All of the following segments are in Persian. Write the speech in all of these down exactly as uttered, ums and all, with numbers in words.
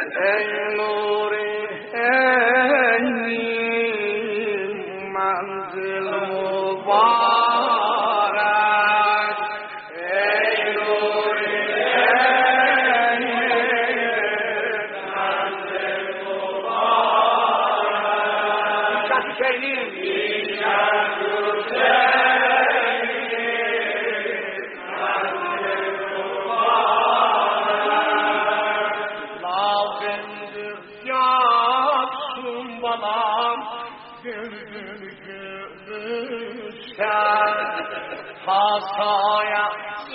ای نور عینی منزل مبارک ای نور عینی منزل مبارک کسی شیلی Hasaya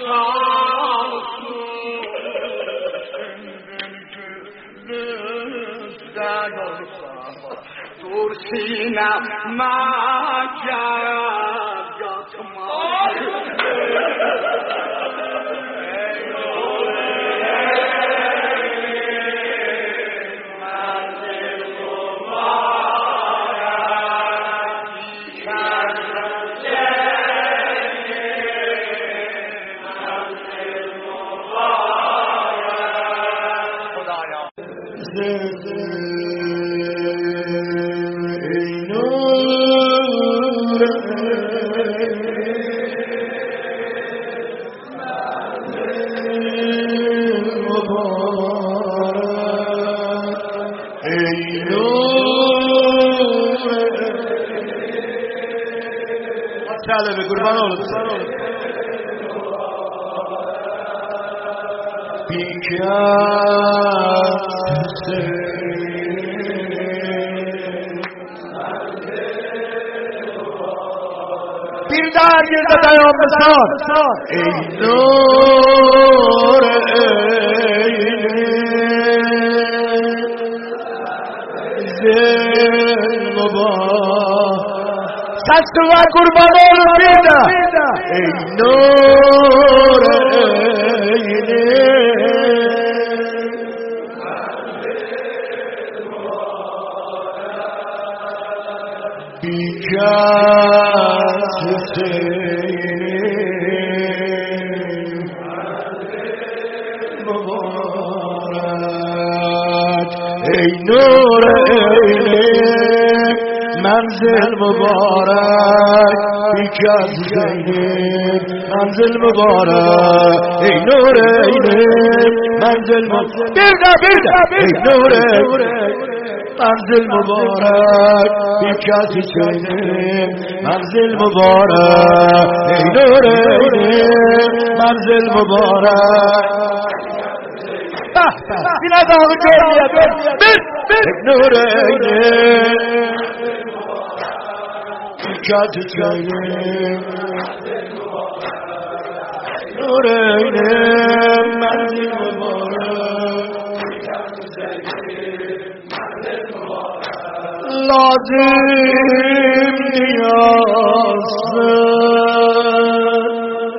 salsu Lüzden olsa Dur sinem macar yatma به قربان اولاد bir در girde dayan mesar ey nur eyni zil mübarek Sesli ve kurban olur bir de ey nur eyni bir kez Hüseyin mübarek ey nur eyni منزل مبارک بیکن زینب منزل مبارک ای نور عینی منزل مبارک برده برده ای نور منزل مبارک بیکن زینب منزل مبارک ای نور عینی منزل مبارک Bine dağı görmeye bir bir bir nur eyni Dikkat etmeyin nur eyni menzil mübarek lazım niyazsın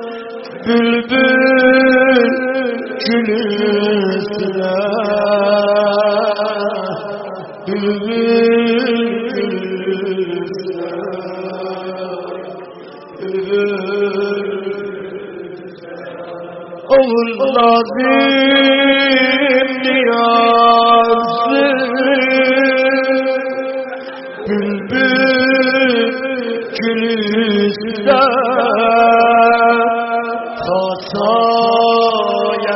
bülbül gülüsüne bülbül gülüsüne bülbül oğul lazım niyazsın bülbül gülüsüne Kasaya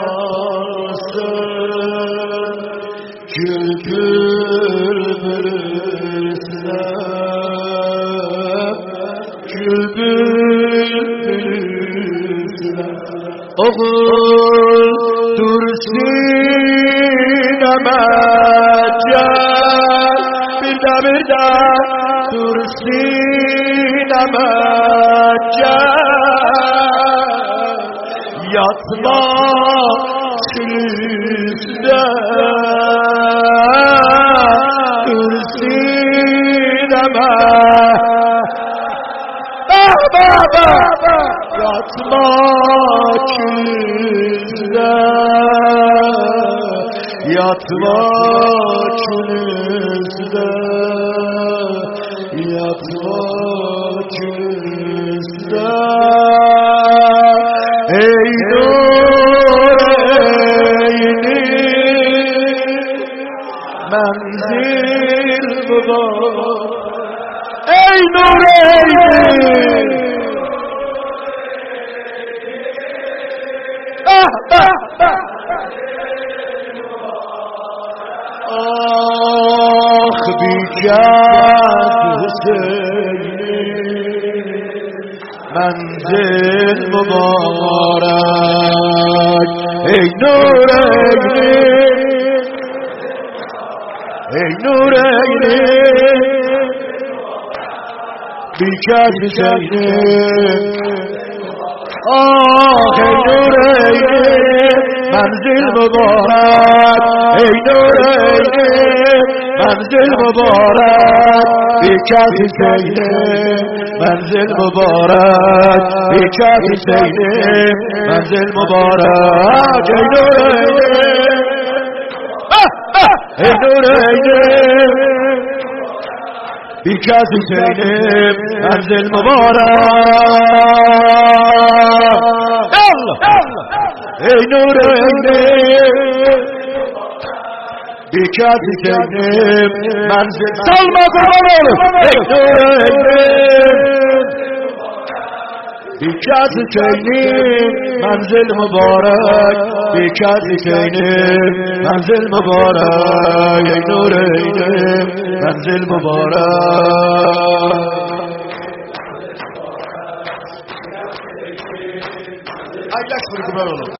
sarsın gül bülbülüsüne gül bülbülüsüne Oğul dursun Ahmet gel bir de bir de dursun Ahmet gel yatma külüsde dursun Ahmet baba baba yatma külüsde yatma külüsde yatma külüsde ey nur eyni منزل مبارک ای نورین آخ بیکت حسین منزل مبارک ای نورین ای نورین بیکت حسین آه ای نورین منزل مبارک ای نورین منزل مبارک بیکت حسین منزل مبارک بیکت حسین منزل مبارک ای نورین ای نورین بیکت حسین منزل مبارک ای نورین بیکت حسین منزل سلمه قربان ای نورین بیکت حسین منزل مبارک بیکت حسین منزل مبارک ای نورین منزل مبارک Ay, let's put it